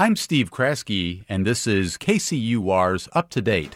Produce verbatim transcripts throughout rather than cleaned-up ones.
I'm Steve Kraske, and this is K C U R's Up to Date.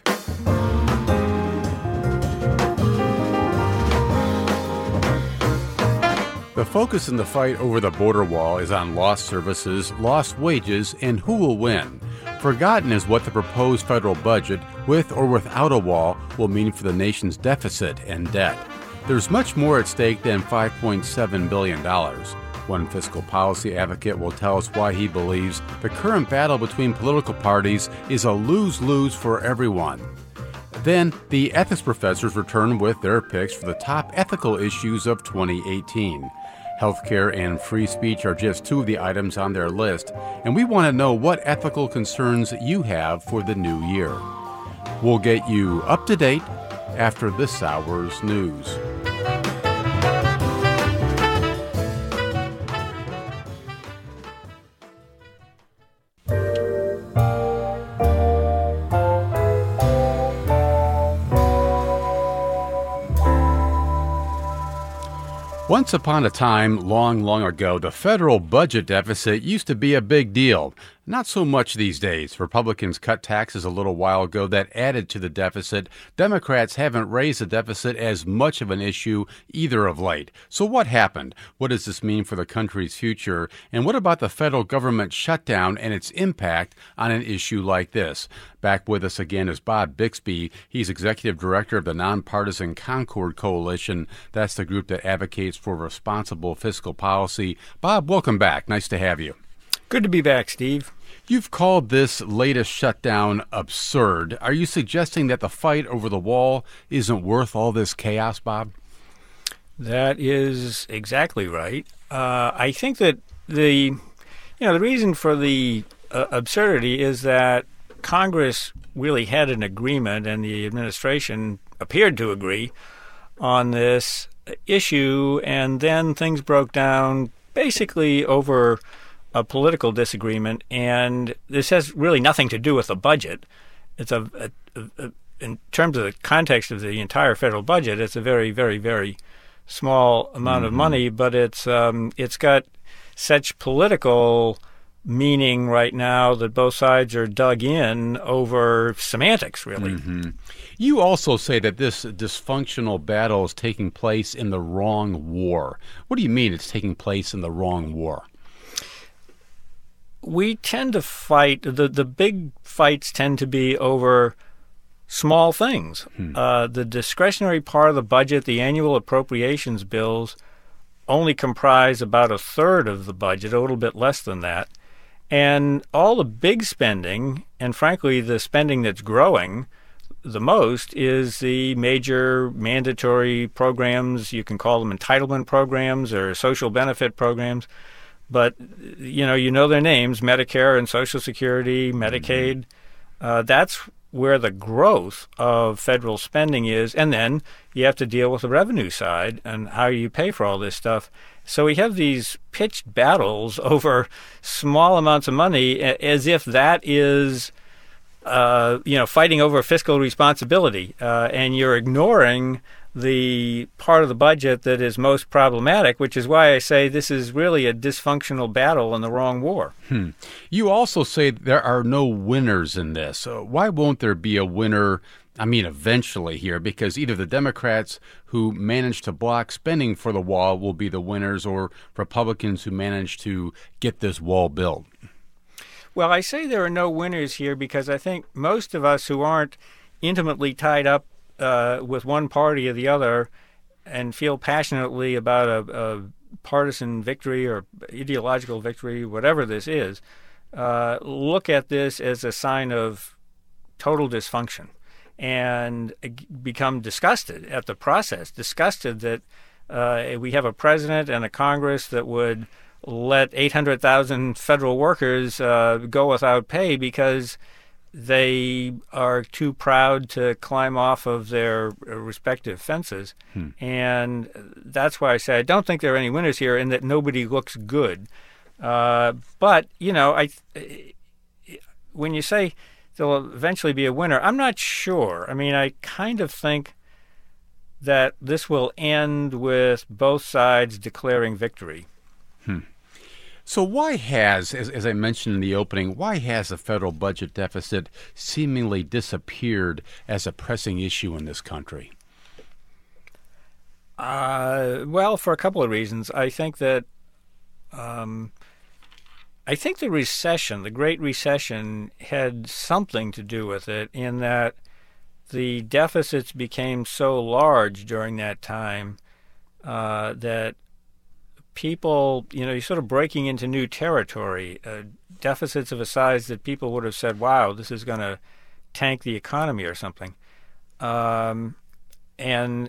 The focus in the fight over the border wall is on lost services, lost wages, and who will win. Forgotten is what the proposed federal budget, with or without a wall, will mean for the nation's deficit and debt. There's much more at stake than five point seven billion dollars. One fiscal policy advocate will tell us why he believes the current battle between political parties is a lose-lose for everyone. Then, the ethics professors return with their picks for the top ethical issues of twenty eighteen. Healthcare and free speech are just two of the items on their list, and we want to know what ethical concerns you have for the new year. We'll get you up to date after this hour's news. Once upon a time, long, long ago, the federal budget deficit used to be a big deal. Not so much these days. Republicans cut taxes a little while ago that added to the deficit. Democrats haven't raised the deficit as much of an issue either of late. So what happened? What does this mean for the country's future? And what about the federal government shutdown and its impact on an issue like this? Back with us again is Bob Bixby. He's executive director of the nonpartisan Concord Coalition. That's the group that advocates for responsible fiscal policy. Bob, welcome back. Nice to have you. Good to be back, Steve. You've called this latest shutdown absurd. Are you suggesting that the fight over the wall isn't worth all this chaos, Bob? That is exactly right. Uh, I think that the, you know, the reason for the uh, absurdity is that Congress really had an agreement, and the administration appeared to agree on this issue, and then things broke down basically over a political disagreement, and this has really nothing to do with the budget. It's a, a, a in terms of the context of the entire federal budget, it's a very, very, very small amount mm-hmm. of money, but it's um, it's got such political meaning right now that both sides are dug in over semantics, really. Mm-hmm. You also say that this dysfunctional battle is taking place in the wrong war. What do you mean it's taking place in the wrong war? We tend to fight, the, the big fights tend to be over small things. Hmm. Uh, the discretionary part of the budget, the annual appropriations bills, only comprise about a third of the budget, a little bit less than that. And all the big spending, and frankly the spending that's growing the most, is the major mandatory programs. You can call them entitlement programs or social benefit programs. But, you know, you know their names, Medicare and Social Security, Medicaid. Uh, that's where the growth of federal spending is. And then you have to deal with the revenue side and how you pay for all this stuff. So we have these pitched battles over small amounts of money as if that is, uh, you know, fighting over fiscal responsibility. Uh, and you're ignoring the part of the budget that is most problematic, which is why I say this is really a dysfunctional battle in the wrong war. Hmm. You also say there are no winners in this. So why won't there be a winner, I mean, eventually here? Because either the Democrats who manage to block spending for the wall will be the winners, or Republicans who manage to get this wall built. Well, I say there are no winners here because I think most of us who aren't intimately tied up Uh, with one party or the other and feel passionately about a, a partisan victory or ideological victory, whatever this is, uh, look at this as a sign of total dysfunction and become disgusted at the process, disgusted that uh, we have a president and a Congress that would let eight hundred thousand federal workers uh, go without pay because they are too proud to climb off of their respective fences. Hmm. And that's why I say I don't think there are any winners here and that nobody looks good. Uh, but, you know, I when you say there'll eventually be a winner, I'm not sure. I mean, I kind of think that this will end with both sides declaring victory. Hmm. So why has, as, as I mentioned in the opening, why has the federal budget deficit seemingly disappeared as a pressing issue in this country? Uh, well, for a couple of reasons. I think that um, I think the recession, the Great Recession, had something to do with it in that the deficits became so large during that time uh, that people, you know, you're sort of breaking into new territory, uh, deficits of a size that people would have said, wow, this is going to tank the economy or something. Um, and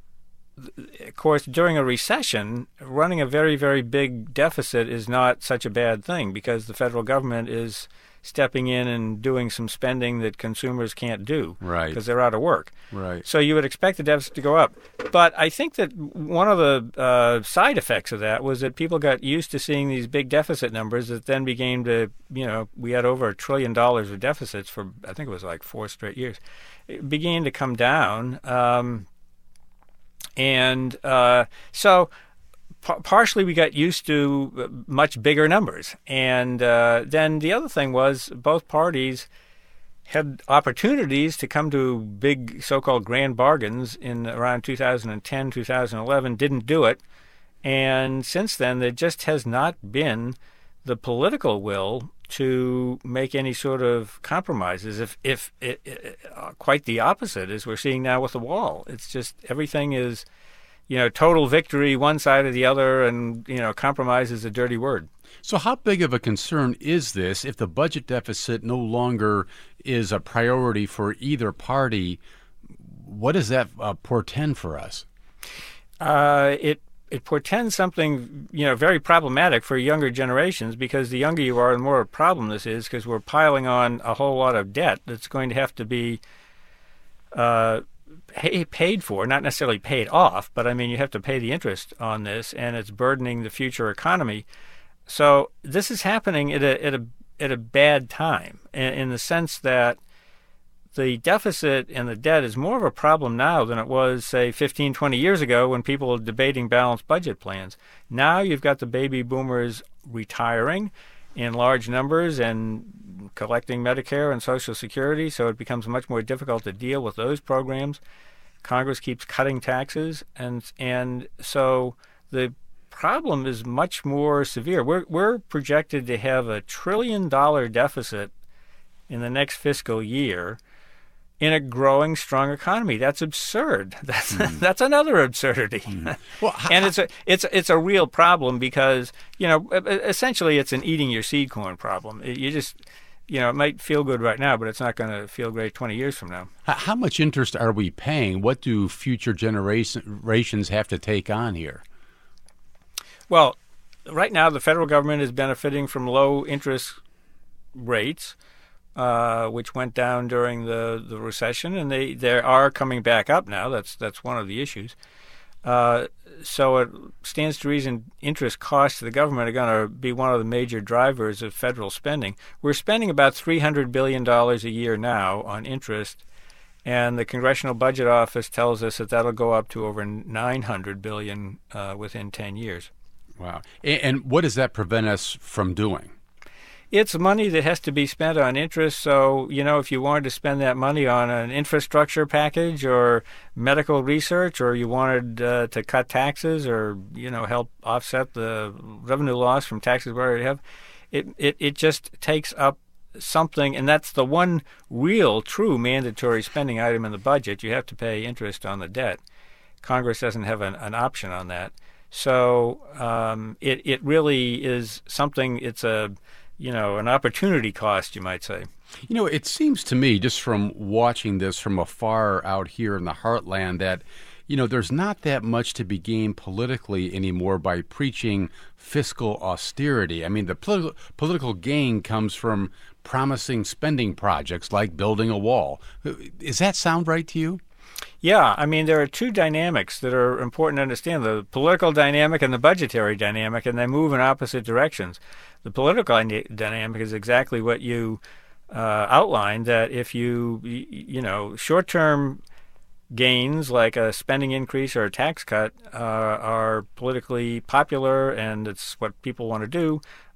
of course, during a recession, running a very, very big deficit is not such a bad thing because the federal government is stepping in and doing some spending that consumers can't do right. because they're out of work. Right. So you would expect the deficit to go up. But I think that one of the uh, side effects of that was that people got used to seeing these big deficit numbers that then began to, you know, we had over a trillion dollars of deficits for, I think it was like four straight years. It began to come down. Um, And uh, so p- partially we got used to much bigger numbers. And uh, then the other thing was both parties had opportunities to come to big so-called grand bargains in around two thousand ten, two thousand eleven, didn't do it. And since then, there just has not been the political will to make any sort of compromises. If, if it, it, uh, quite the opposite as we're seeing now with the wall. It's just everything is, you know, total victory one side or the other, and, you know, compromise is a dirty word. So how big of a concern is this if the budget deficit no longer is a priority for either party? What does that uh, portend for us? Uh, it It portends something, you know, very problematic for younger generations, because the younger you are, the more a problem this is, because we're piling on a whole lot of debt that's going to have to be uh, pay, paid for, not necessarily paid off, but I mean, you have to pay the interest on this, and it's burdening the future economy. So this is happening at a at a at a bad time, in, in the sense that the deficit and the debt is more of a problem now than it was, say, fifteen, twenty years ago when people were debating balanced budget plans. Now you've got the baby boomers retiring in large numbers and collecting Medicare and Social Security, so it becomes much more difficult to deal with those programs. Congress keeps cutting taxes, and and so the problem is much more severe. We're, we're projected to have a trillion dollar deficit in the next fiscal year in a growing, strong economy. That's absurd. That's mm. that's another absurdity. Mm. Well, and it's a it's it's a real problem because, you know, essentially it's an eating your seed corn problem. You just, you know, it might feel good right now, but it's not going to feel great twenty years from now. How much interest are we paying? What do future generations have to take on here? Well, right now the federal government is benefiting from low interest rates, Uh, which went down during the, the recession, and they, they are coming back up now. That's that's one of the issues. Uh, so it stands to reason interest costs to the government are going to be one of the major drivers of federal spending. We're spending about three hundred billion dollars a year now on interest, and the Congressional Budget Office tells us that that'll go up to over nine hundred billion dollars uh, within ten years. Wow. And, and what does that prevent us from doing? It's money that has to be spent on interest. So, you know, if you wanted to spend that money on an infrastructure package or medical research, or you wanted uh, to cut taxes or, you know, help offset the revenue loss from taxes we already have, it, it, it just takes up something. And that's the one real, true mandatory spending item in the budget. You have to pay interest on the debt. Congress doesn't have an, an option on that. So um, it, it really is something, it's a... you know, an opportunity cost, you might say. You know, it seems to me, just from watching this from afar out here in the heartland, that, you know, there's not that much to be gained politically anymore by preaching fiscal austerity. I mean, the politi- political gain comes from promising spending projects like building a wall. Does that sound right to you? Yeah, I mean, there are two dynamics that are important to understand, the political dynamic and the budgetary dynamic, and they move in opposite directions. The political dynamic is exactly what you uh, outlined, that if you, you know, short-term gains like a spending increase or a tax cut uh, are politically popular and it's what people want to do,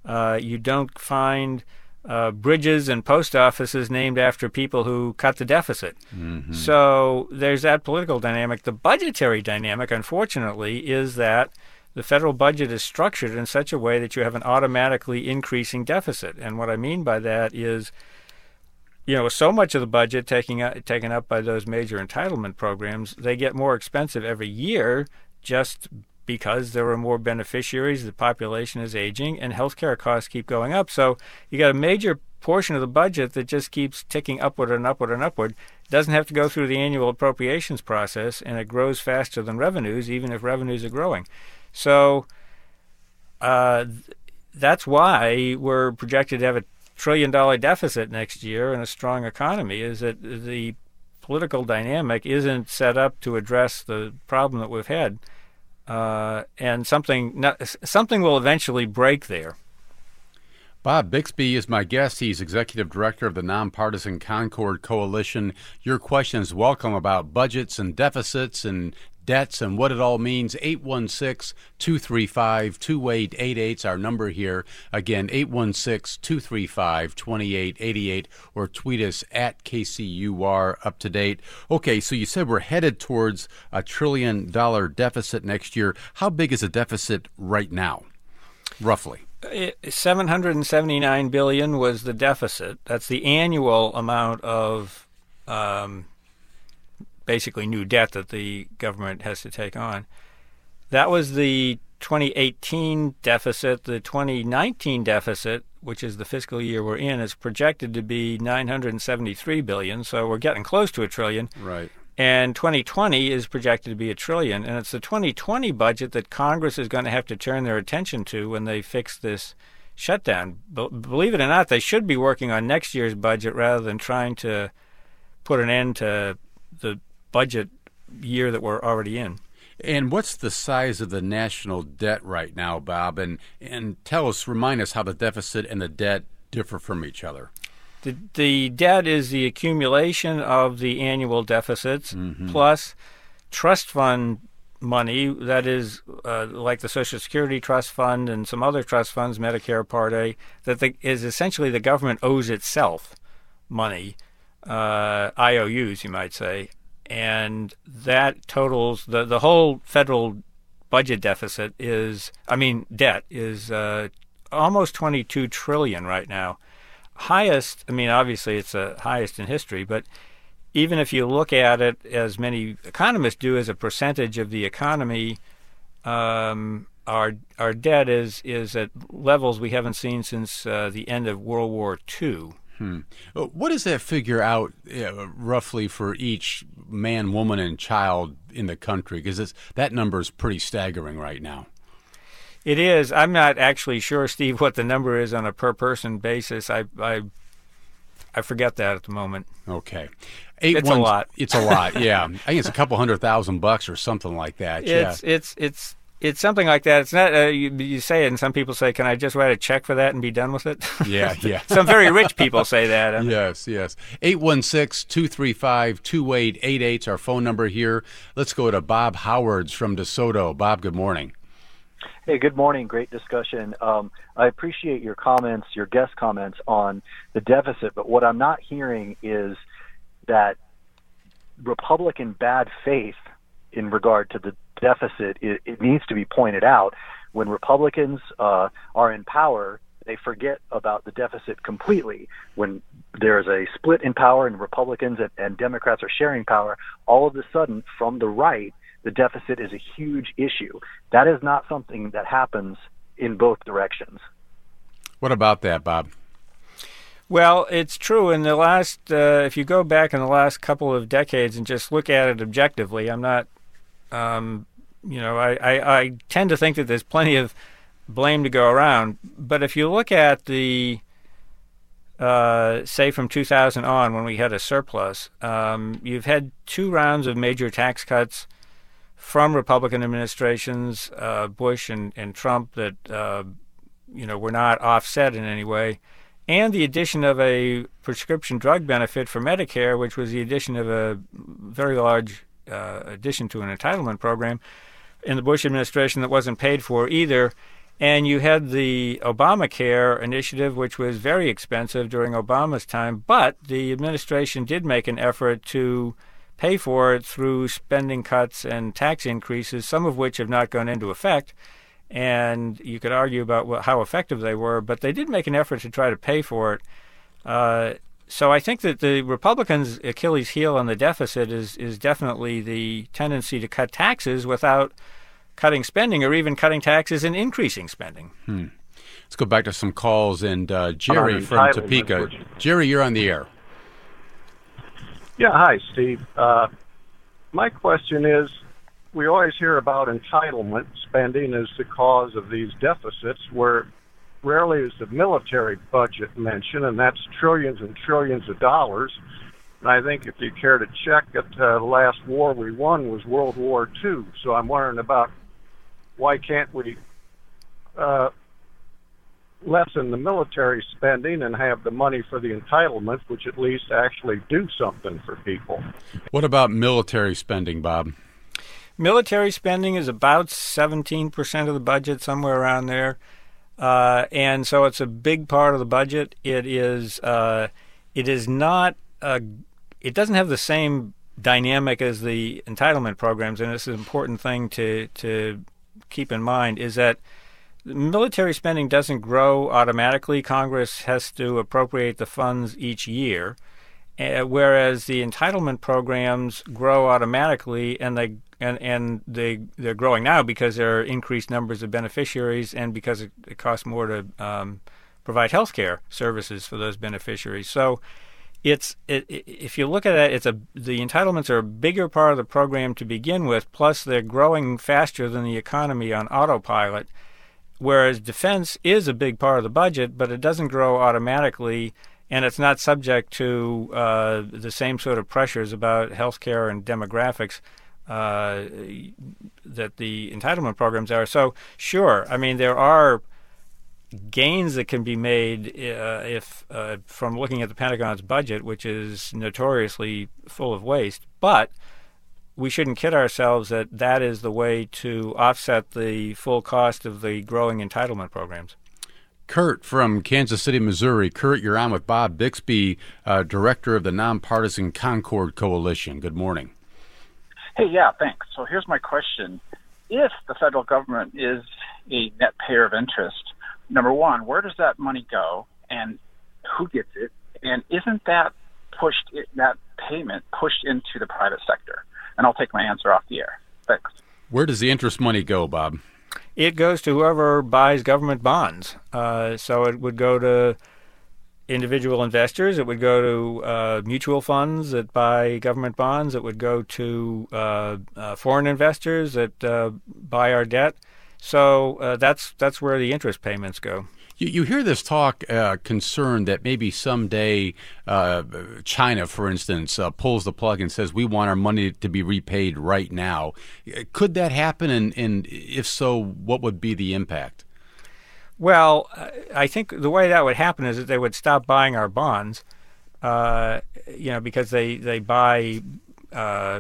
Uh, you don't find uh, bridges and post offices named after people who cut the deficit. Mm-hmm. So there's that political dynamic. The budgetary dynamic, unfortunately, is that the federal budget is structured in such a way that you have an automatically increasing deficit. And what I mean by that is, you know, so much of the budget taking, taken up by those major entitlement programs, they get more expensive every year just because there are more beneficiaries, the population is aging, and healthcare costs keep going up. So you got a major portion of the budget that just keeps ticking upward and upward and upward. It doesn't have to go through the annual appropriations process, and it grows faster than revenues, even if revenues are growing. So uh, that's why we're projected to have a trillion dollar deficit next year in a strong economy, is that the political dynamic isn't set up to address the problem that we've had. Uh, and something not, something will eventually break there. Bob Bixby is my guest. He's executive director of the nonpartisan Concord Coalition. Your questions welcome about budgets and deficits and debts and what it all means. eight one six, two three five, two eight eight eight is our number here. Again, eight one six, two three five, two eight eight eight, or tweet us at K C U R up to date. Okay, so you said we're headed towards a trillion dollar deficit next year. How big is the deficit right now, roughly? seven hundred seventy-nine billion dollars was the deficit. That's the annual amount of um, basically new debt that the government has to take on. That was the twenty eighteen deficit. The twenty nineteen deficit, which is the fiscal year we're in, is projected to be nine hundred seventy-three billion dollars, so we're getting close to a trillion. Right. And twenty twenty is projected to be a trillion, and it's the twenty twenty budget that Congress is going to have to turn their attention to when they fix this shutdown. Be- believe it or not, they should be working on next year's budget rather than trying to put an end to the budget year that we're already in. And what's the size of the national debt right now, Bob? And and tell us, remind us how the deficit and the debt differ from each other. The, the debt is the accumulation of the annual deficits mm-hmm. plus trust fund money, that is uh, like the Social Security Trust Fund and some other trust funds, Medicare Part A, that the, is essentially the government owes itself money, uh, I O Us, you might say. And that totals, the, the whole federal budget deficit is, I mean, debt is uh, almost twenty-two trillion dollars right now. Highest, I mean, obviously it's the highest in history, but even if you look at it, as many economists do, as a percentage of the economy, um, our our debt is, is at levels we haven't seen since uh, the end of World War Two. Hmm. What does that figure out uh, roughly for each man, woman, and child in the country? Because that number is pretty staggering right now. It is. I'm not actually sure, Steve, what the number is on a per-person basis. I I, I forget that at the moment. Okay. Eight it's one, a lot. It's a lot, yeah. I think it's a couple hundred thousand bucks or something like that. It's, yeah. it's, it's, it's something like that. It's not, uh, you, you say it, and some people say, can I just write a check for that and be done with it? Yeah, yeah. Some very rich people say that. I mean. Yes, yes. eight one six, two three five, two eight eight eight is our phone number here. Let's go to Bob Howards from DeSoto. Bob, good morning. Hey, good morning. Great discussion. Um, I appreciate your comments, your guest comments on the deficit, but what I'm not hearing is that Republican bad faith in regard to the deficit. It, it needs to be pointed out. When Republicans uh, are in power, they forget about the deficit completely. When there's a split in power and Republicans and, and Democrats are sharing power, all of a sudden, from the right, the deficit is a huge issue. That is not something that happens in both directions. What about that, Bob? Well, it's true. In the last, uh, if you go back in the last couple of decades and just look at it objectively, I'm not, um, you know, I, I, I tend to think that there's plenty of blame to go around. But if you look at the, uh, say from two thousand on, when we had a surplus, um, you've had two rounds of major tax cuts from Republican administrations, uh, Bush and, and Trump, that uh, you know were not offset in any way, and the addition of a prescription drug benefit for Medicare, which was the addition of a very large uh, addition to an entitlement program in the Bush administration that wasn't paid for either. And you had the Obamacare initiative, which was very expensive during Obama's time, but the administration did make an effort to pay for it through spending cuts and tax increases, some of which have not gone into effect. And you could argue about what, how effective they were, but they did make an effort to try to pay for it. Uh, so I think that the Republicans' Achilles heel on the deficit is, is definitely the tendency to cut taxes without cutting spending, or even cutting taxes and increasing spending. Hmm. Let's go back to some calls. And uh, Jerry from Topeka. Jerry, you're on the air. Yeah, hi, Steve. Uh, my question is, we always hear about entitlement spending as the cause of these deficits, where rarely is the military budget mentioned, and that's trillions and trillions of dollars. And I think if you care to check it, uh, the last war we won was World War Two. So I'm wondering about why can't we uh, lessen the military spending and have the money for the entitlements, which at least actually do something for people. What about military spending, Bob? Military spending is about seventeen percent of the budget, somewhere around there. Uh, and so it's a big part of the budget. It is, uh, it is not, a, it doesn't have the same dynamic as the entitlement programs, and this is an important thing to, to keep in mind, is that military spending doesn't grow automatically. Congress has to appropriate the funds each year, uh, whereas the entitlement programs grow automatically, and they and and they they're growing now because there are increased numbers of beneficiaries, and because it, it costs more to um, provide health care services for those beneficiaries. So, it's it, if you look at it, it's a the entitlements are a bigger part of the program to begin with. Plus, they're growing faster than the economy on autopilot. Whereas defense is a big part of the budget, but it doesn't grow automatically, and it's not subject to uh, the same sort of pressures about healthcare and demographics uh, that the entitlement programs are. So, sure, I mean, there are gains that can be made uh, if uh, from looking at the Pentagon's budget, which is notoriously full of waste, but we shouldn't kid ourselves that that is the way to offset the full cost of the growing entitlement programs. Kurt from Kansas City, Missouri. Kurt, you're on with Bob Bixby, uh, director of the Nonpartisan Concord Coalition. Good morning. Hey, yeah, thanks. So here's my question. If the federal government is a net payer of interest, number one, where does that money go, and who gets it? And isn't that pushed, that payment pushed into the private sector? And I'll take my answer off the air. Thanks. Where does the interest money go, Bob? It goes to whoever buys government bonds. Uh, so it would go to individual investors. It would go to uh, mutual funds that buy government bonds. It would go to uh, uh, foreign investors that uh, buy our debt. So uh, that's that's where the interest payments go. You, you hear this talk, uh, concern that maybe someday uh, China, for instance, uh, pulls the plug and says, we want our money to be repaid right now. Could that happen? And, and if so, what would be the impact? Well, I think the way that would happen is that they would stop buying our bonds, uh, you know, because they, they buy uh,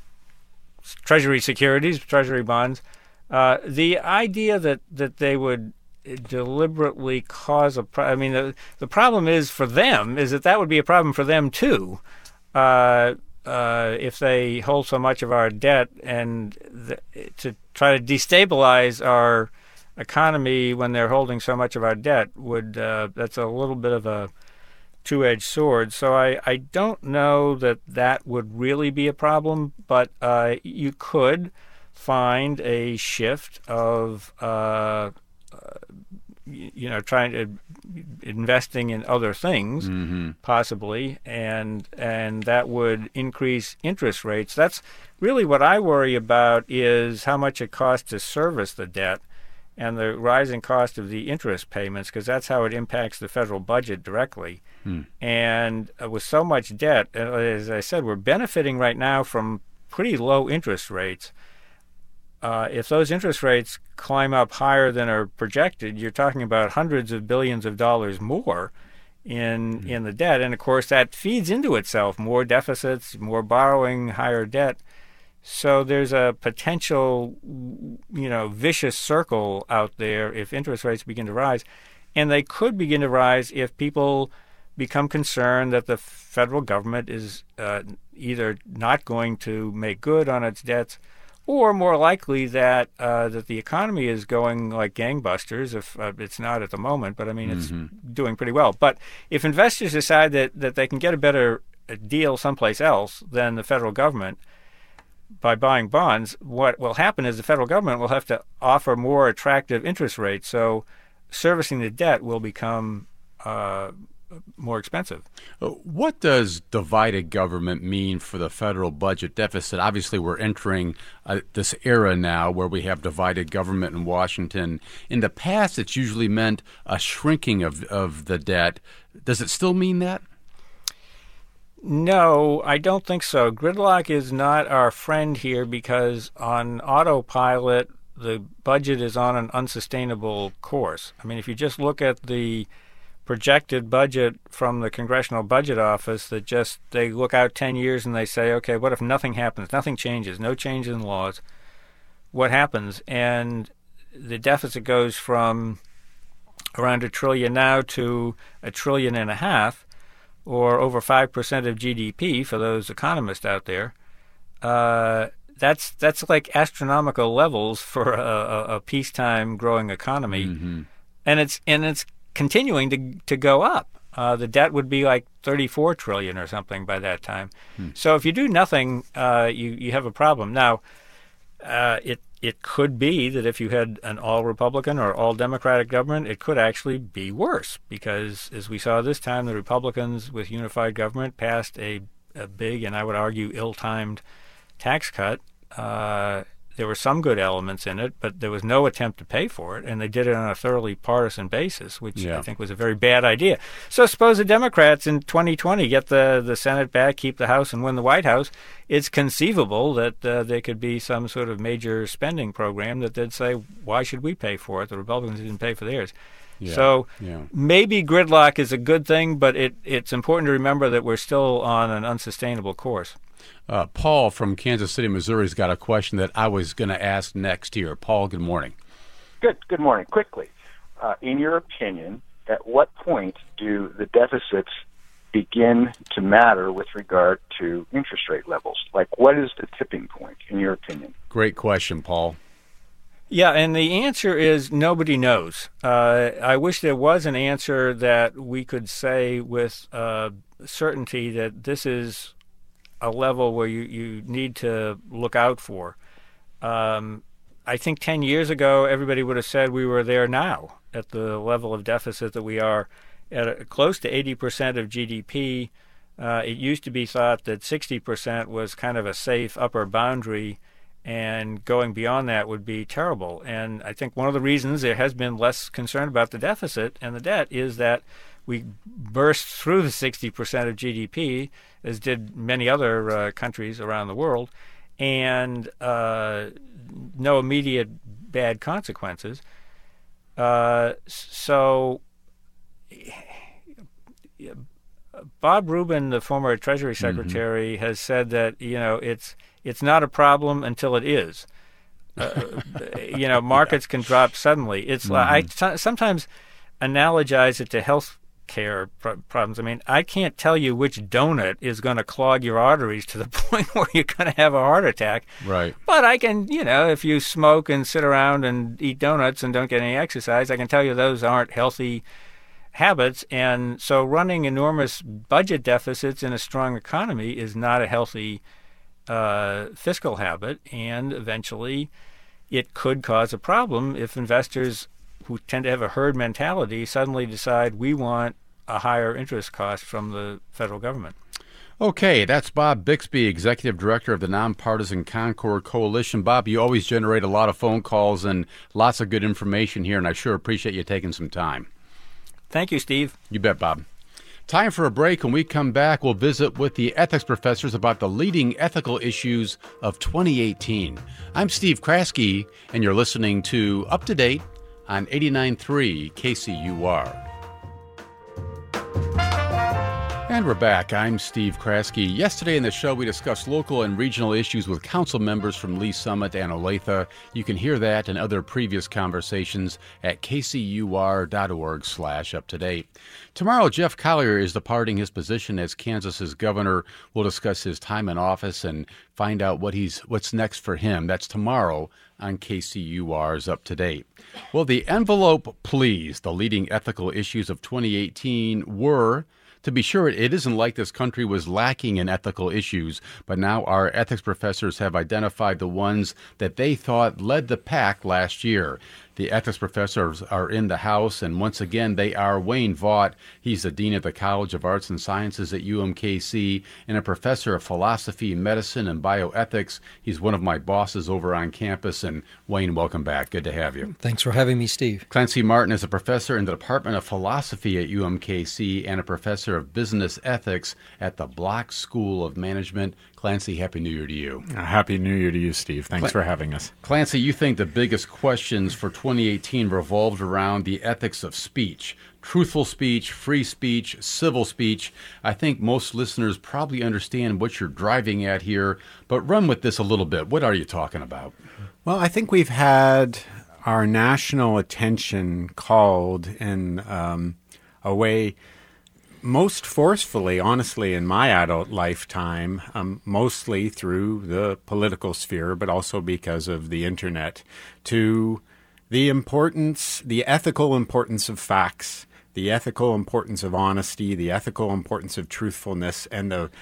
Treasury securities, Treasury bonds. Uh, the idea that, that they would deliberately cause a pro- I mean, the, the problem is for them is that that would be a problem for them, too, uh, uh, if they hold so much of our debt, and th- to try to destabilize our economy when they're holding so much of our debt would uh, that's a little bit of a two-edged sword. So I, I don't know that that would really be a problem, but uh, you could find a shift of uh, uh, you know trying to investing in other things, mm-hmm. possibly, and and that would increase interest rates. That's really what I worry about, is how much it costs to service the debt and the rising cost of the interest payments, because that's how it impacts the federal budget directly. Hmm. And uh, with so much debt, uh, as I said, we're benefiting right now from pretty low interest rates. Uh, if those interest rates climb up higher than are projected, you're talking about hundreds of billions of dollars more in hmm. in the debt. And, of course, that feeds into itself more deficits, more borrowing, higher debt. So there's a potential, you know, vicious circle out there if interest rates begin to rise. And they could begin to rise if people become concerned that the federal government is uh, either not going to make good on its debts, or more likely that uh, that the economy is going like gangbusters. If uh, it's not at the moment, but I mean mm-hmm. it's doing pretty well. But if investors decide that, that they can get a better deal someplace else than the federal government by buying bonds, what will happen is the federal government will have to offer more attractive interest rates. So servicing the debt will become uh, more expensive. What does divided government mean for the federal budget deficit? Obviously, we're entering uh, this era now where we have divided government in Washington. In the past, it's usually meant a shrinking of, of the debt. Does it still mean that? No, I don't think so. Gridlock is not our friend here because on autopilot, the budget is on an unsustainable course. I mean, if you just look at the projected budget from the Congressional Budget Office, that just they look out ten years and they say, okay, what if nothing happens, nothing changes, no change in laws? What happens? And the deficit goes from around a trillion now to a trillion and a half, or over five percent of G D P for those economists out there. Uh, that's that's like astronomical levels for a, a, a peacetime growing economy, mm-hmm. and it's and it's continuing to to go up. Uh, the debt would be like thirty-four trillion or something by that time. Hmm. So if you do nothing, uh, you you have a problem. Now, uh, it it could be that if you had an all Republican or all Democratic government, it could actually be worse because, as we saw this time, the Republicans with unified government passed a, a big and I would argue ill-timed tax cut. Uh, there were some good elements in it, but there was no attempt to pay for it, and they did it on a thoroughly partisan basis, which yeah. I think was a very bad idea. So suppose the Democrats in twenty twenty get the, the Senate back, keep the House, and win the White House. It's conceivable that uh, there could be some sort of major spending program that they'd say, why should we pay for it? The Republicans didn't pay for theirs. Yeah, so yeah. maybe gridlock is a good thing, but it, it's important to remember that we're still on an unsustainable course. Uh, Paul from Kansas City, Missouri has got a question that I was going to ask next here. Paul, good morning. Good. Good morning. Quickly, uh, in your opinion, at what point do the deficits begin to matter with regard to interest rate levels? Like, what is the tipping point, in your opinion? Great question, Paul. Yeah, and the answer is nobody knows. Uh, I wish there was an answer that we could say with uh, certainty that this is a level where you, you need to look out for. Um, I think ten years ago, everybody would have said we were there now at the level of deficit that we are at a, close to eighty percent of G D P. Uh, it used to be thought that sixty percent was kind of a safe upper boundary, and going beyond that would be terrible. And I think one of the reasons there has been less concern about the deficit and the debt is that we burst through the sixty percent of G D P, as did many other uh, countries around the world, and uh, no immediate bad consequences. Uh, so Bob Rubin, the former Treasury Secretary, mm-hmm. has said that, you know, it's it's not a problem until it is. Uh, you know, markets yeah. can drop suddenly. It's mm-hmm. I t- sometimes analogize it to health care problems. I mean, I can't tell you which donut is going to clog your arteries to the point where you're going to have a heart attack. Right. But I can, you know, if you smoke and sit around and eat donuts and don't get any exercise, I can tell you those aren't healthy habits. And so running enormous budget deficits in a strong economy is not a healthy uh, fiscal habit. And eventually it could cause a problem if investors who tend to have a herd mentality suddenly decide we want a higher interest cost from the federal government. Okay, that's Bob Bixby, Executive Director of the Nonpartisan Concord Coalition. Bob, you always generate a lot of phone calls and lots of good information here, and I sure appreciate you taking some time. Thank you, Steve. You bet, Bob. Time for a break. When we come back, we'll visit with the ethics professors about the leading ethical issues of twenty eighteen. I'm Steve Kraske, and you're listening to Up to Date on eighty-nine point three K C U R. And we're back. I'm Steve Kraske. Yesterday in the show, we discussed local and regional issues with council members from Lee Summit and Olathe. You can hear that and other previous conversations at kcur.org slash up to date. Tomorrow, Jeff Collier is departing his position as Kansas's governor. We'll discuss his time in office and find out what he's what's next for him. That's tomorrow on K C U R's Up to Date. Well, the envelope please, the leading ethical issues of twenty eighteen were... To be sure, it isn't like this country was lacking in ethical issues, but now our ethics professors have identified the ones that they thought led the pack last year. The ethics professors are in the house, and once again, they are Wayne Vaught. He's the dean of the College of Arts and Sciences at U M K C and a professor of philosophy, medicine, and bioethics. He's one of my bosses over on campus. And Wayne, welcome back. Good to have you. Thanks for having me, Steve. Clancy Martin is a professor in the Department of Philosophy at U M K C and a professor of business ethics at the Block School of Management. Clancy, Happy New Year to you. Uh, Happy New Year to you, Steve. Thanks Cl- for having us. Clancy, you think the biggest questions for twenty eighteen revolved around the ethics of speech, truthful speech, free speech, civil speech. I think most listeners probably understand what you're driving at here, but run with this a little bit. What are you talking about? Well, I think we've had our national attention called in um, a way most forcefully, honestly, in my adult lifetime, um, mostly through the political sphere, but also because of the internet, to the importance, the ethical importance of facts, the ethical importance of honesty, the ethical importance of truthfulness, and the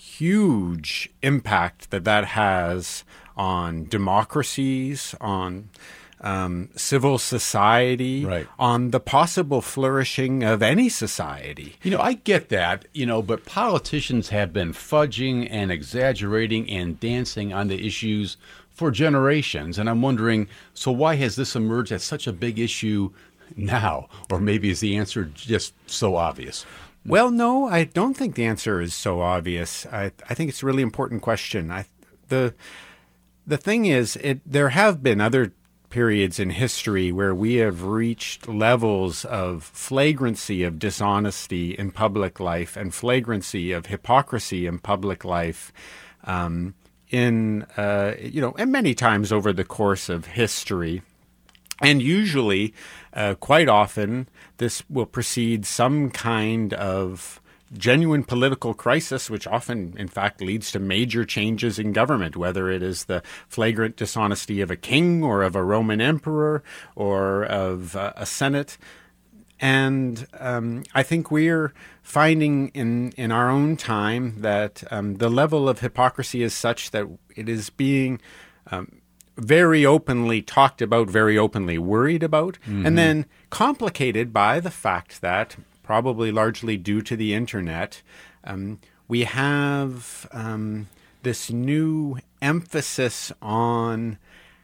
huge impact that that has on democracies, on Um, civil society, right, on the possible flourishing of any society. You know, I get that, you know, but politicians have been fudging and exaggerating and dancing on the issues for generations. And I'm wondering, so why has this emerged as such a big issue now? Or maybe is the answer just so obvious? Well, no, I don't think the answer is so obvious. I, I think it's a really important question. I, the the thing is, it there have been other periods in history where we have reached levels of flagrancy of dishonesty in public life and flagrancy of hypocrisy in public life um, in, uh, you know, and many times over the course of history. And usually, uh, quite often, this will precede some kind of genuine political crisis, which often, in fact, leads to major changes in government, whether it is the flagrant dishonesty of a king or of a Roman emperor or of uh, a senate. And um, I think we're finding in, in our own time that um, the level of hypocrisy is such that it is being um, very openly talked about, very openly worried about, mm-hmm. and then complicated by the fact that, probably largely due to the internet, um, we have um, this new emphasis on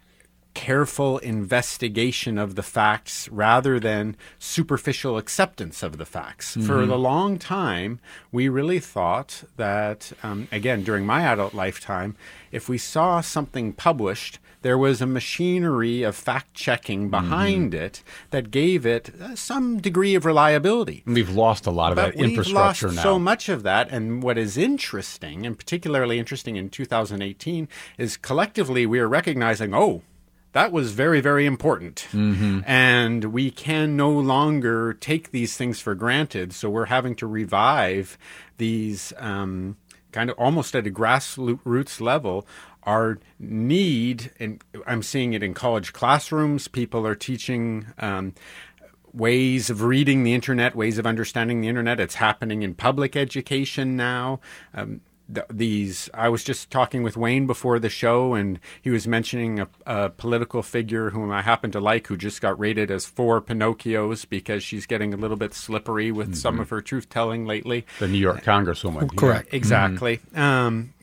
careful investigation of the facts rather than superficial acceptance of the facts. Mm-hmm. For a long time, we really thought that, um, again, during my adult lifetime, if we saw something published, there was a machinery of fact-checking behind mm-hmm. it that gave it uh, some degree of reliability. And we've lost a lot of but that infrastructure we've lost now. So much of that, and what is interesting, and particularly interesting in two thousand eighteen, is collectively we are recognizing, oh, that was very, very important. Mm-hmm. And we can no longer take these things for granted, so we're having to revive these um, kind of almost at a grassroots level, our need, and I'm seeing it in college classrooms, people are teaching um, ways of reading the internet, ways of understanding the internet. It's happening in public education now. Um, th- these, I was just talking with Wayne before the show, and he was mentioning a, a political figure whom I happen to like, who just got rated as four Pinocchios because she's getting a little bit slippery with mm-hmm. some of her truth-telling lately. The New York Congresswoman. Oh, correct. Yeah. Exactly. Mm-hmm. Um,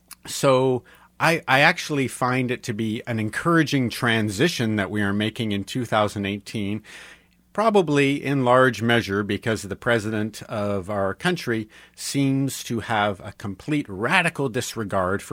so I, I actually find it to be an encouraging transition that we are making in two thousand eighteen, probably in large measure because the president of our country seems to have a complete radical disregard for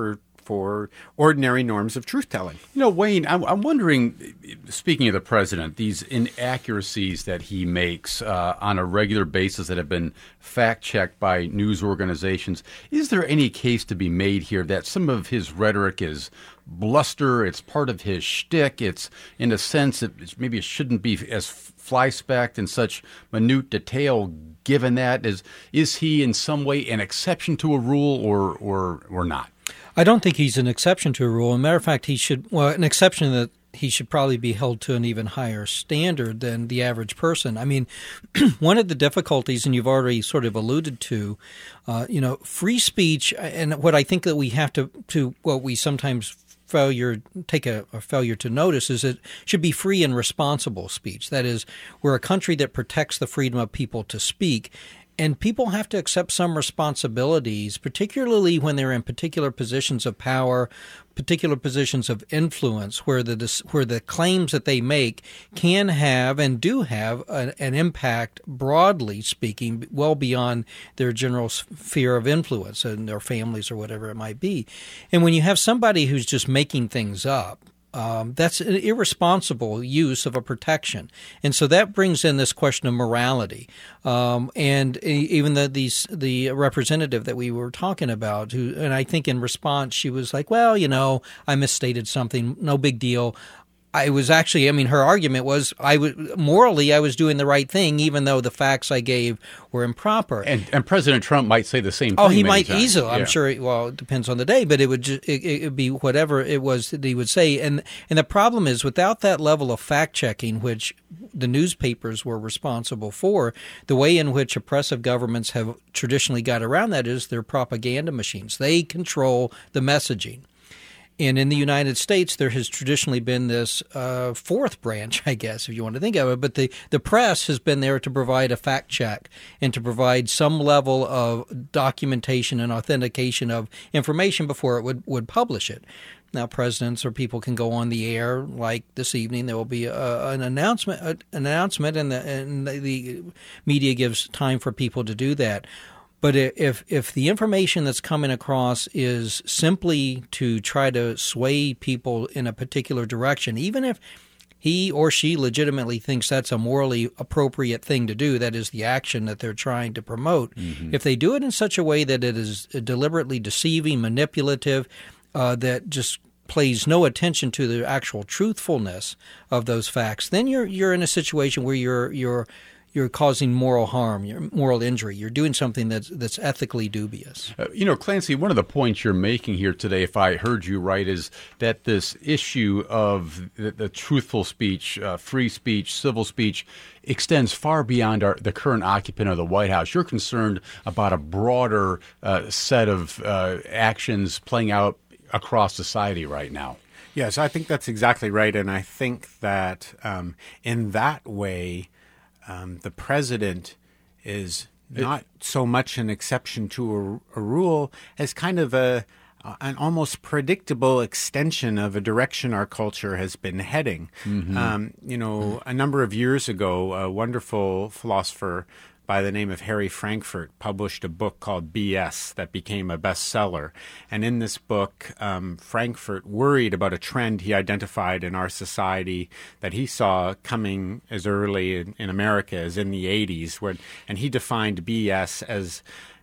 for ordinary norms of truth-telling. You know, Wayne, I'm, I'm wondering, speaking of the president, these inaccuracies that he makes uh, on a regular basis that have been fact-checked by news organizations, is there any case to be made here that some of his rhetoric is bluster, it's part of his shtick, it's, in a sense, it, maybe it shouldn't be as fly-specked in such minute detail? Given that, is is he in some way an exception to a rule, or or or not? I don't think he's an exception to a rule. As a matter of fact, he should well an exception that he should probably be held to an even higher standard than the average person. I mean, one of the difficulties, and you've already sort of alluded to, uh, you know, free speech, and what I think that we have to to what we sometimes failure take a, a failure to notice is it should be free and responsible speech. That is, we're a country that protects the freedom of people to speak, and people have to accept some responsibilities, particularly when they're in particular positions of power, particular positions of influence, where the where the claims that they make can have and do have a, an impact, broadly speaking, well beyond their general sphere of influence and their families or whatever it might be. And when you have somebody who's just making things up, Um, that's an irresponsible use of a protection. And so that brings in this question of morality. Um, and even the, these, the representative that we were talking about, who, and I think in response, she was like, well, you know, I misstated something, no big deal. I was actually, I mean, her argument was, I was morally, I was doing the right thing, even though the facts I gave were improper. And, and President Trump might say the same thing. Oh, he many might times. easily. Yeah. I'm sure. Well, it depends on the day, but it would just, it, it would be whatever it was that he would say. And and the problem is, without that level of fact checking, which the newspapers were responsible for, the way in which oppressive governments have traditionally got around that is their propaganda machines. They control the messaging. And in the United States, there has traditionally been this uh, fourth branch, I guess, if you want to think of it. But the, the press has been there to provide a fact check and to provide some level of documentation and authentication of information before it would, would publish it. Now, presidents or people can go on the air, like this evening. There will be a, an announcement, an announcement, and the, and the media gives time for people to do that. But if if the information that's coming across is simply to try to sway people in a particular direction, even if he or she legitimately thinks that's a morally appropriate thing to do, that is the action that they're trying to promote, mm-hmm. if they do it in such a way that it is deliberately deceiving, manipulative, uh, that just pays no attention to the actual truthfulness of those facts, then you're you're in a situation where you're you're You're causing moral harm, you're moral injury. You're doing something that's that's ethically dubious. Uh, you know, Clancy, one of the points you're making here today, if I heard you right, is that this issue of the, the truthful speech, uh, free speech, civil speech extends far beyond our, the current occupant of the White House. You're concerned about a broader uh, set of uh, actions playing out across society right now. Yes, I think that's exactly right. And I think that um, in that way, Um, the president is not so much an exception to a, a rule as kind of a an almost predictable extension of a direction our culture has been heading. Mm-hmm. Um, you know, a number of years ago, a wonderful philosopher by the name of Harry Frankfurt published a book called B S that became a bestseller. And in this book, um, Frankfurt worried about a trend he identified in our society that he saw coming as early in, in America as in the eighties, where, and he defined B S as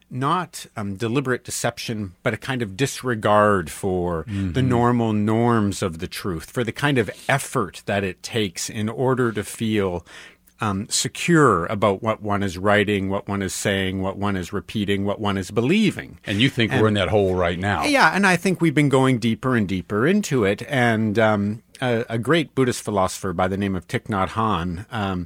not um, deliberate deception, but a kind of disregard for mm-hmm. the normal norms of the truth, for the kind of effort that it takes in order to feel Um, secure about what one is writing, what one is saying, what one is repeating, what one is believing. And you think and, we're in that hole right now. Yeah, and I think we've been going deeper and deeper into it. And um, a, a great Buddhist philosopher by the name of Thich Nhat Hanh um,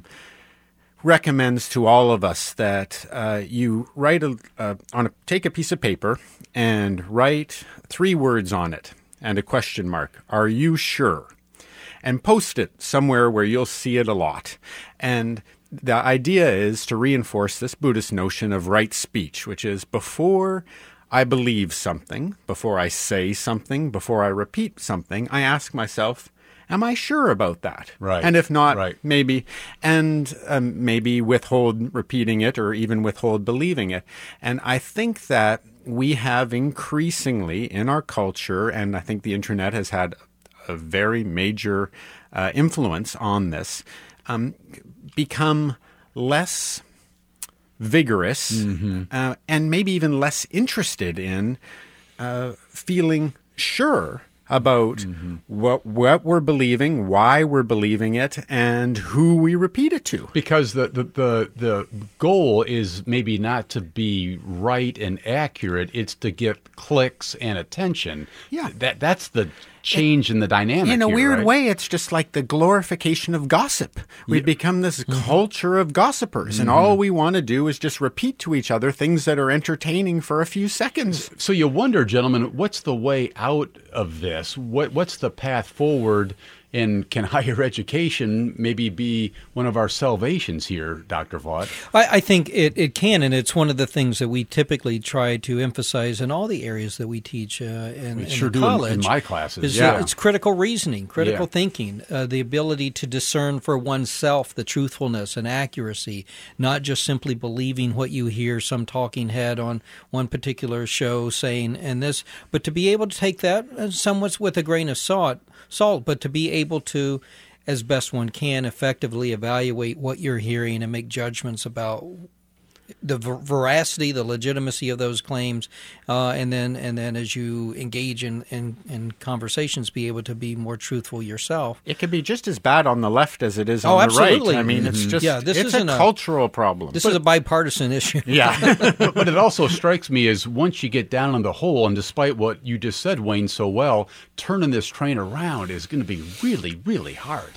recommends to all of us that uh, you write a, uh, on a, take a piece of paper and write three words on it and a question mark. Are you sure? And post it somewhere where you'll see it a lot. And the idea is to reinforce this Buddhist notion of right speech, which is before I believe something, before I say something, before I repeat something, I ask myself, am I sure about that? Right. And if not, right. maybe, and um, maybe withhold repeating it or even withhold believing it. And I think that we have increasingly in our culture, and I think the internet has had a very major uh, influence on this, um, become less vigorous mm-hmm. uh, and maybe even less interested in uh, feeling sure about mm-hmm. what what we're believing, why we're believing it, and who we repeat it to. Because the, the, the, the goal is maybe not to be right and accurate, it's to get clicks and attention. Yeah. That That's the change in the dynamic. In a here, weird right? way, it's just like the glorification of gossip. We've yeah. become this mm-hmm. culture of gossipers, mm-hmm. and all we want to do is just repeat to each other things that are entertaining for a few seconds. So you wonder, gentlemen, what's the way out of this? What What's the path forward? And can higher education maybe be one of our salvations here, Doctor Vaught? I, I think it, it can, and it's one of the things that we typically try to emphasize in all the areas that we teach uh, in, we in sure college. do in, in my classes. Is, yeah. uh, it's critical reasoning, critical yeah. thinking, uh, the ability to discern for oneself the truthfulness and accuracy, not just simply believing what you hear some talking head on one particular show saying, and this, but to be able to take that somewhat with a grain of salt, salt, but to be able to, as best one can, effectively evaluate what you're hearing and make judgments about the ver- veracity, the legitimacy of those claims, uh, and then and then as you engage in, in, in conversations, be able to be more truthful yourself. It can be just as bad on the left as it is on oh, the absolutely. right. I mean, mm-hmm. it's just yeah, this it's a, a cultural problem. This but, is a bipartisan issue. Yeah. But it also strikes me as once you get down on the hole, and despite what you just said, Wayne, so well, turning this train around is going to be really, really hard.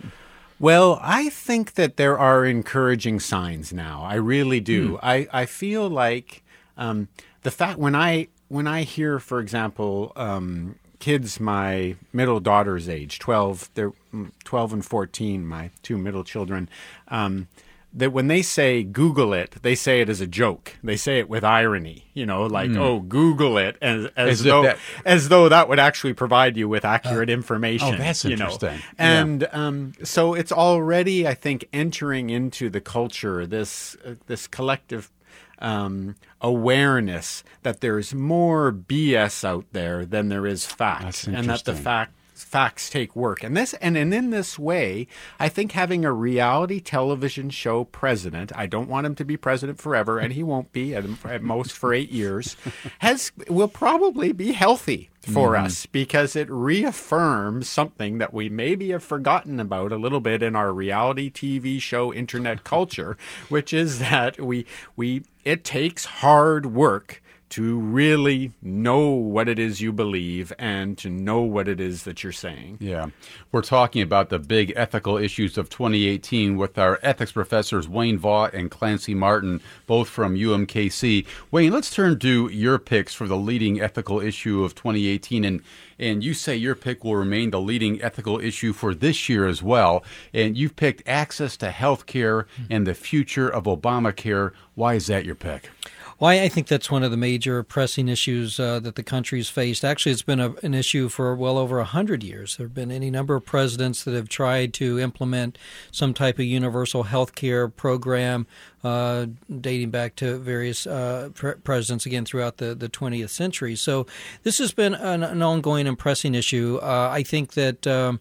Well, I think that there are encouraging signs now. I really do. Mm. I, I feel like um, the fact when I when I hear, for example, um, kids my middle daughter's age, twelve, they're twelve and fourteen, my two middle children, um, that when they say Google it, they say it as a joke. They say it with irony, you know, like, mm. oh, Google it, as, as, as, though, that, as though that would actually provide you with accurate uh, information. Oh, that's you interesting. Know? And yeah. um, so it's already, I think, entering into the culture, this, uh, this collective um, awareness that there's more B S out there than there is fact. And that the fact facts take work. And this and, and in this way, I think having a reality television show president, I don't want him to be president forever, and he won't be at, at most for eight years, has will probably be healthy for mm-hmm. us, because it reaffirms something that we maybe have forgotten about a little bit in our reality T V show internet culture, which is that we we it takes hard work to really know what it is you believe and to know what it is that you're saying. Yeah. We're talking about the big ethical issues of twenty eighteen with our ethics professors Wayne Vaught and Clancy Martin, both from U M K C. Wayne, let's turn to your picks for the leading ethical issue of twenty eighteen. And, and you say your pick will remain the leading ethical issue for this year as well. And you've picked access to health care and the future of Obamacare. Why is that your pick? Well, I think that's one of the major pressing issues uh, that the country's faced. Actually, it's been a, an issue for well over one hundred years. There have been any number of presidents that have tried to implement some type of universal health care program uh, dating back to various uh, pre- presidents, again, throughout the, the twentieth century. So this has been an, an ongoing and pressing issue. Uh, I think that um,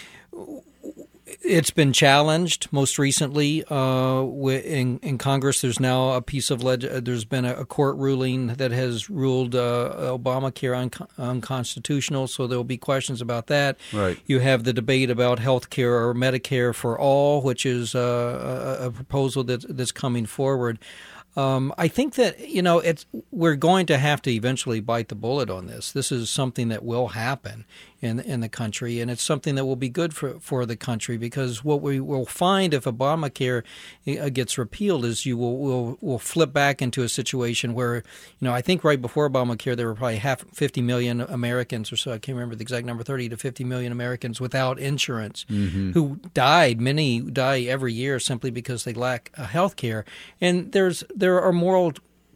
it's been challenged most recently uh, in, in Congress. There's now a piece of leg- there's been a, a court ruling that has ruled uh, Obamacare un- unconstitutional, so there will be questions about that. Right. You have the debate about health care or Medicare for all, which is uh, a, a proposal that, that's coming forward. Um, I think that, you know, it's we're going to have to eventually bite the bullet on this. This is something that will happen in in the country, and it's something that will be good for, for the country, because what we will find if Obamacare gets repealed is you will will will flip back into a situation where, you know, I think right before Obamacare there were probably half fifty million Americans or so, I can't remember the exact number, thirty to fifty million Americans without insurance mm-hmm. who died. Many die every year simply because they lack uh, health care. And there's there are moral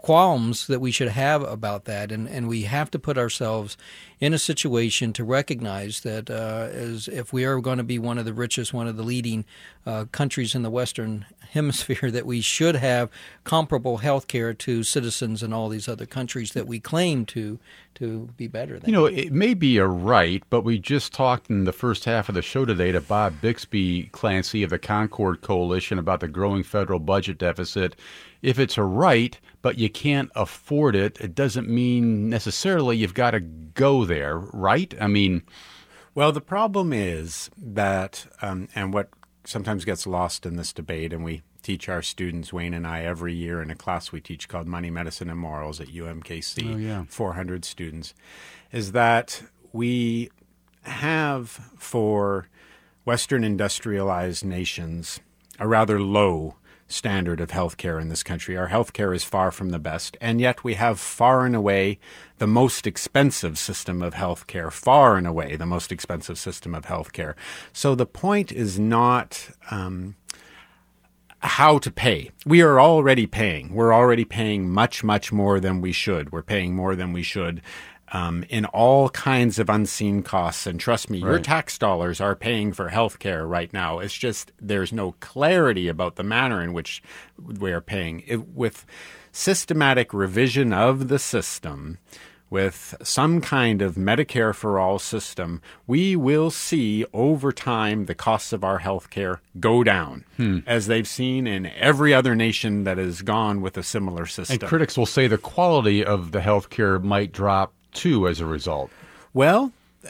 qualms that we should have about that, and, and we have to put ourselves in a situation to recognize that uh, as if we are going to be one of the richest, one of the leading uh, countries in the Western Hemisphere, that we should have comparable health care to citizens in all these other countries that we claim to to be better than. You know, it may be a right, but we just talked in the first half of the show today to Bob Bixby Clancy of the Concord Coalition about the growing federal budget deficit. If it's a right, but you can't afford it, it doesn't mean necessarily you've got to go there, right? I mean, well, the problem is that, um, and what sometimes gets lost in this debate, and we teach our students, Wayne and I, every year in a class we teach called Money, Medicine, and Morals at U M K C, oh, yeah. four hundred students, is that we have for Western industrialized nations a rather low standard of healthcare in this country. Our healthcare is far from the best, and yet we have far and away the most expensive system of healthcare, far and away the most expensive system of healthcare. So the point is not um, how to pay. We are already paying. We're already paying much, much more than we should. We're paying more than we should Um, in all kinds of unseen costs. And trust me, right. Your tax dollars are paying for health care right now. It's just there's no clarity about the manner in which we are paying. It, with systematic revision of the system, with some kind of Medicare for all system, we will see over time the costs of our health care go down, hmm. as they've seen in every other nation that has gone with a similar system. And critics will say the quality of the health care might drop too as a result. Well,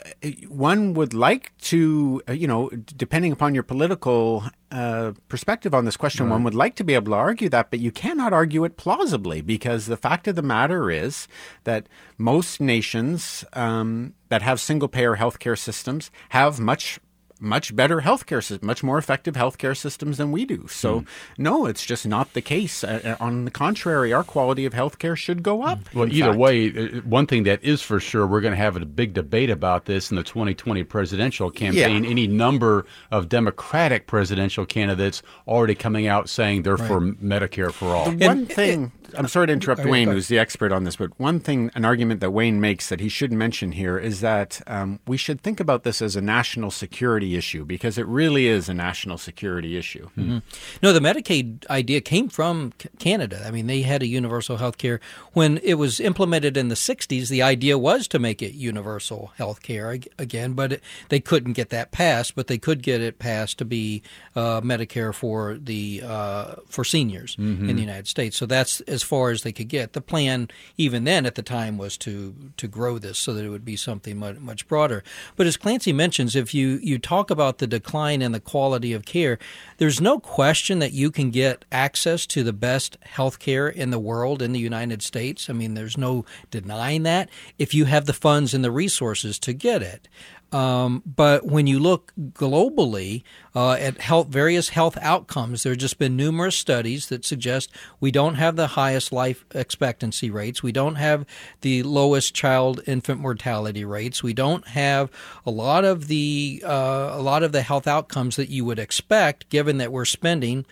one would like to, you know, depending upon your political uh, perspective on this question, right. one would like to be able to argue that, but you cannot argue it plausibly, because the fact of the matter is that most nations um, that have single-payer healthcare systems have much much better healthcare systems, much more effective healthcare systems than we do. So, mm. no, it's just not the case. Uh, on the contrary, our quality of healthcare should go up. Well, either fact. way, one thing that is for sure, we're going to have a big debate about this in the twenty twenty presidential campaign. Yeah. Any number of Democratic presidential candidates already coming out saying they're right. for Medicare for all. The one and, thing, it, I'm sorry to interrupt uh, Wayne, who's the expert on this, but one thing, an argument that Wayne makes that he should mention here is that um, we should think about this as a national security issue, because it really is a national security issue. Mm-hmm. No, the Medicaid idea came from Canada. I mean, they had a universal health care. When it was implemented in the sixties, the idea was to make it universal health care again, but it, they couldn't get that passed, but they could get it passed to be uh, Medicare for the uh, for seniors mm-hmm. in the United States. So that's as far as they could get. The plan, even then at the time, was to to grow this so that it would be something much, much broader. But as Clancy mentions, if you, you talk about the decline in the quality of care, there's no question that you can get access to the best health care in the world in the United States. I mean, there's no denying that if you have the funds and the resources to get it. Um, but when you look globally uh, at health, various health outcomes, there have just been numerous studies that suggest we don't have the highest life expectancy rates. We don't have the lowest child infant mortality rates. We don't have a lot of the uh, a lot of the health outcomes that you would expect, given that we're spending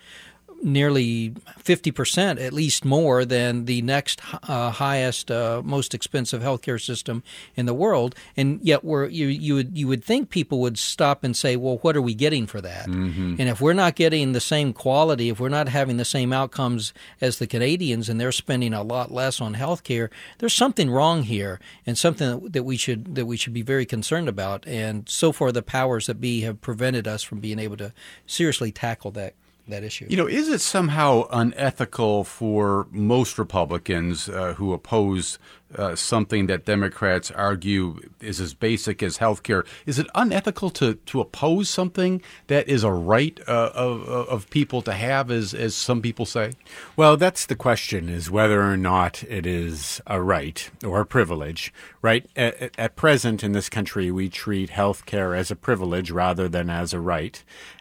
nearly fifty percent, at least more, than the next uh, highest, uh, most expensive healthcare system in the world. And yet we're, you, you, would, you would think people would stop and say, well, what are we getting for that? Mm-hmm. And if we're not getting the same quality, if we're not having the same outcomes as the Canadians and they're spending a lot less on healthcare, there's something wrong here, and something that we should that we should be very concerned about. And so far the powers that be have prevented us from being able to seriously tackle that that issue. You know, is it somehow unethical for most Republicans uh, who oppose uh, something that Democrats argue is as basic as health care? Is it unethical to, to oppose something that is a right uh, of, of people to have, as, as some people say? Well, that's the question, is whether or not it is a right or a privilege, right? At, at present in this country, we treat health care as a privilege rather than as a right.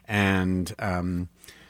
And um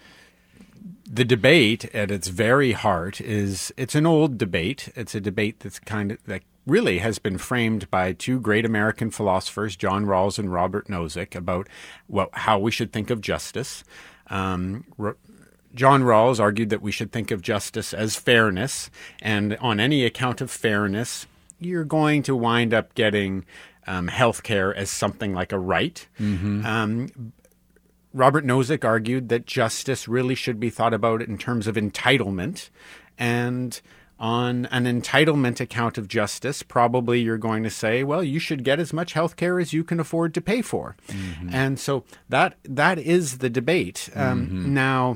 the debate at its very heart is, it's an old debate. It's a debate that's kind of, that really has been framed by two great American philosophers, John Rawls and Robert Nozick, about well, how we should think of justice. Um, John Rawls argued that we should think of justice as fairness, and on any account of fairness, you're going to wind up getting um, health care as something like a right. Mm-hmm. Um, Robert Nozick argued that justice really should be thought about in terms of entitlement, and on an entitlement account of justice, probably you're going to say, well, you should get as much health care as you can afford to pay for. Mm-hmm. And so that that is the debate. Um, mm-hmm. Now,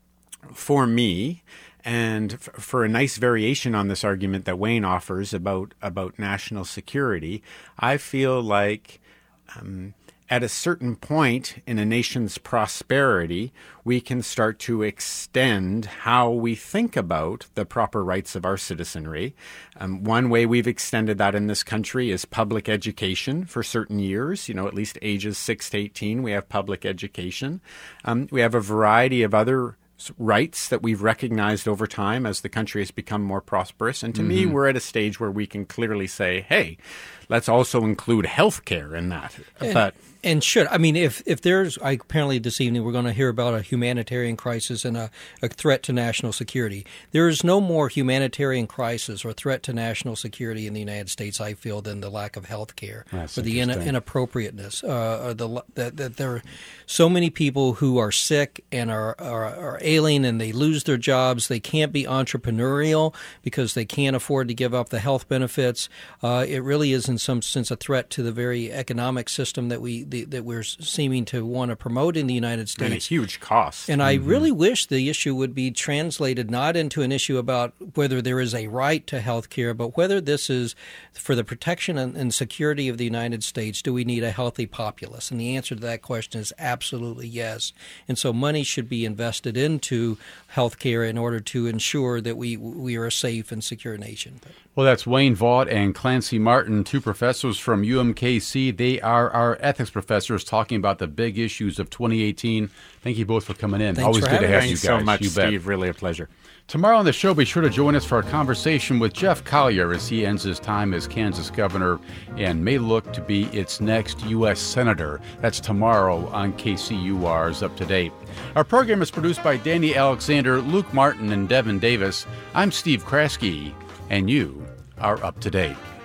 for me, and f- for a nice variation on this argument that Wayne offers about, about national security, I feel like um, at a certain point in a nation's prosperity, we can start to extend how we think about the proper rights of our citizenry. Um, one way we've extended that in this country is public education for certain years. You know, at least ages six to eighteen, we have public education. Um, we have a variety of other rights that we've recognized over time as the country has become more prosperous. And to mm-hmm. me, we're at a stage where we can clearly say, hey, let's also include health care in that. And, but and should. I mean, if, if there's, I, apparently this evening we're going to hear about a humanitarian crisis and a, a threat to national security. There is no more humanitarian crisis or threat to national security in the United States, I feel, than the lack of health care or the in, inappropriateness. Uh, or the that, that there are so many people who are sick and are, are, are ailing and they lose their jobs. They can't be entrepreneurial because they can't afford to give up the health benefits. Uh, it really is in some sense a threat to the very economic system that we the, that we're seeming to want to promote in the United States. And a huge cost. And mm-hmm. I really wish the issue would be translated not into an issue about whether there is a right to health care, but whether this is for the protection and, and security of the United States. Do we need a healthy populace? And the answer to that question is absolutely yes. And so money should be invested into health care in order to ensure that we we are a safe and secure nation. Well, that's Wayne Vaught and Clancy Martin, two professors from U M K C. They are our ethics professors talking about the big issues of twenty eighteen. Thank you both for coming in. Thanks Always for good to have us. you guys. Thanks so much, you bet. Steve. Really a pleasure. Tomorrow on the show, be sure to join us for a conversation with Jeff Collier as he ends his time as Kansas governor and may look to be its next U S senator. That's tomorrow on K C U R's Up to Date. Our program is produced by Danny Alexander, Luke Martin, and Devin Davis. I'm Steve Kraske, and you are up to date.